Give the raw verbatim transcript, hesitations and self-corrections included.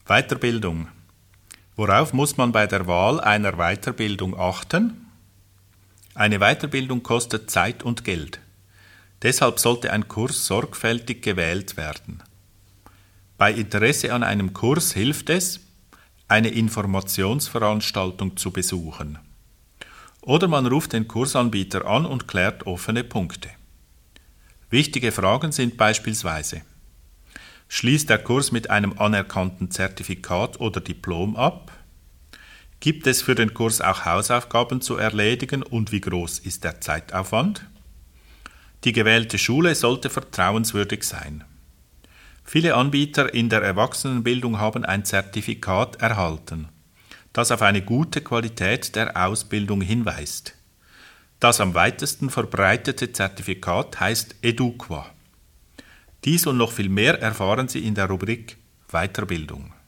Weiterbildung. Worauf muss man bei der Wahl einer Weiterbildung achten? Eine Weiterbildung kostet Zeit und Geld. Deshalb sollte ein Kurs sorgfältig gewählt werden. Bei Interesse an einem Kurs hilft es, eine Informationsveranstaltung zu besuchen. Oder man ruft den Kursanbieter an und klärt offene Punkte. Wichtige Fragen sind beispielsweise: Schließt der Kurs mit einem anerkannten Zertifikat oder Diplom ab? Gibt es für den Kurs auch Hausaufgaben zu erledigen und wie groß ist der Zeitaufwand? Die gewählte Schule sollte vertrauenswürdig sein. Viele Anbieter in der Erwachsenenbildung haben ein Zertifikat erhalten, das auf eine gute Qualität der Ausbildung hinweist. Das am weitesten verbreitete Zertifikat heißt Eduqua. Dies und noch viel mehr erfahren Sie in der Rubrik Weiterbildung.